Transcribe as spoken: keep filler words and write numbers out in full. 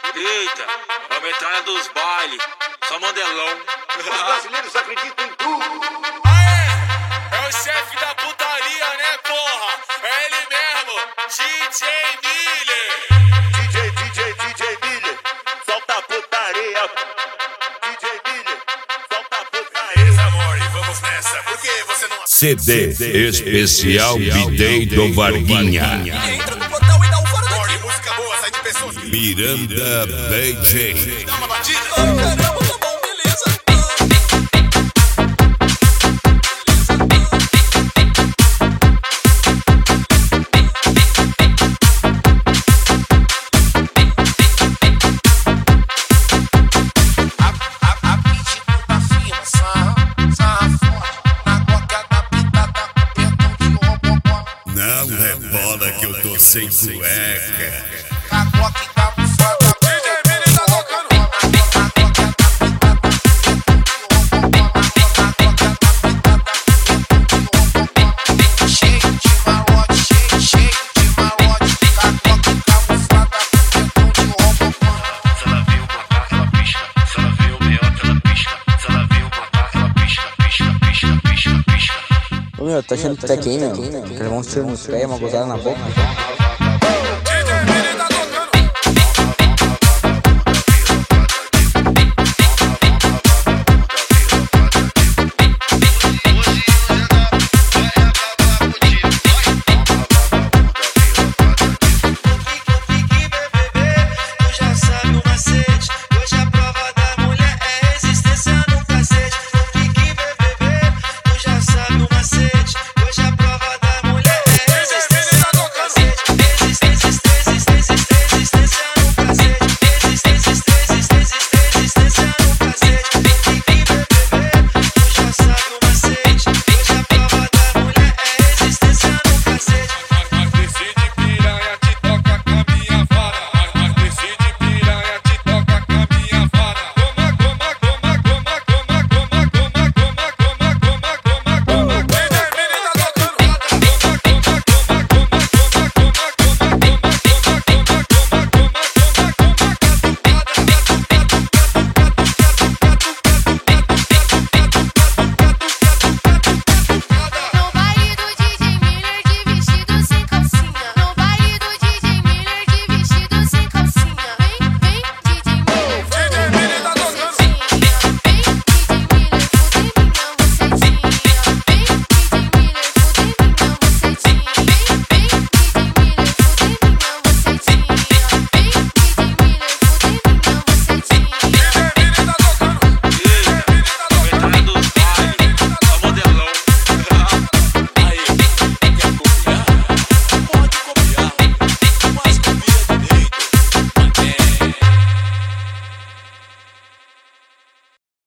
Eita, é a metralha dos bailes, só mandelão. Os brasileiros acreditam em tudo. Aê, é o chefe da putaria, né, porra? É ele mesmo, D J Miller. D J, D J, D J Miller, solta a putaria. D J Miller, solta a putaria. Amor, e vamos nessa, porque você não... C D especial B-Day do Varguinha. Entra no portal e dá um fora daqui. Morre, música boa, sai de pessoas. Miranda B J. Dá uma batida. Caramba, tá bom, beleza. Não rebola que eu tô sem cueca. Ô meu, tá achando que tá aqui, meu? Quer levar um tiro nos pés, uma gozada na boca?